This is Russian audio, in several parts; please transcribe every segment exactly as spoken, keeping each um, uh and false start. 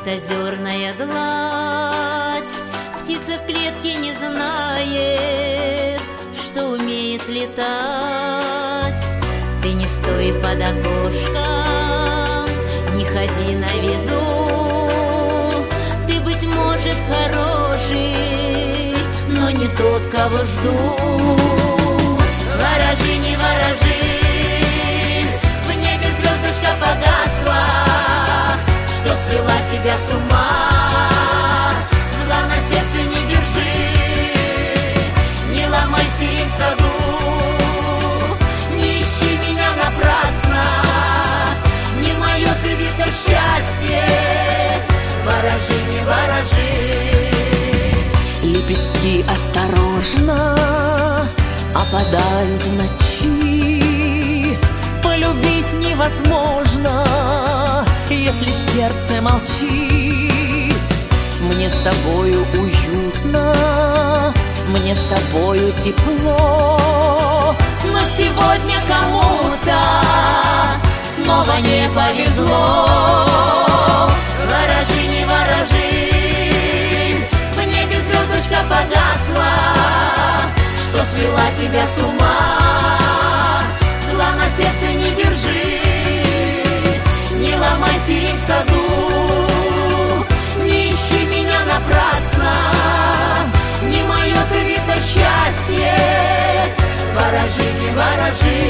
озерная гладь. Птица в клетке не знает, что умеет летать. Ты не стой под окошком, не ходи на виду. Ты, быть может, хороший, но не тот, кого жду. Ворожи, не ворожи, в небе звездочка погасла, что свела тебя с ума. Зла на сердце не держи, не ломай сирень в саду, не ищи меня напрасно, не мое ты, видно, счастье. Ворожи, не ворожи. Лепестки осторожно опадают в ночи. Полюбить невозможно, если сердце молчит. Мне с тобою уютно, мне с тобою тепло, но сегодня кому-то снова не повезло. Ворожи, не ворожи, в небе звездочка погасла, что свела тебя с ума. Зла на сердце не держи, не ломай сирень в саду, не ищи меня напрасно, не мое ты, видно, счастье. Ворожи, не ворожи.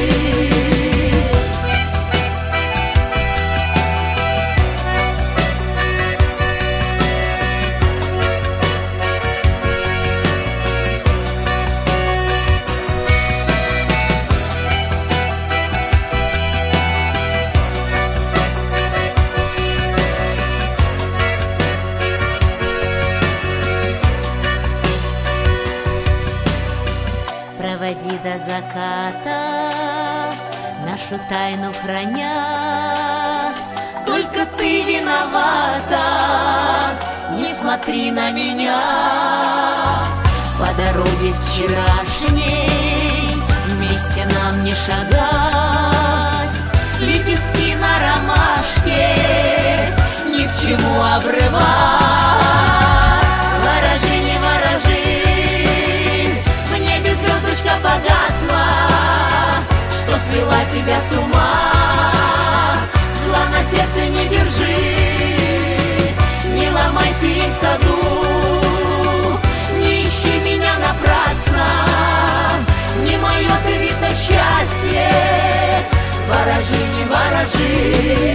Проводи до заката, нашу тайну храня. Только ты виновата, не смотри на меня. По дороге вчерашней вместе нам не шагать. Лепестки на ромашке ни к чему обрывать. Ворожи, не ворожи, звездочка погасла, что свела тебя с ума. Зла на сердце не держи, не ломай сирень в саду, не ищи меня напрасно, не мое ты, видно, счастье. Ворожи, не ворожи.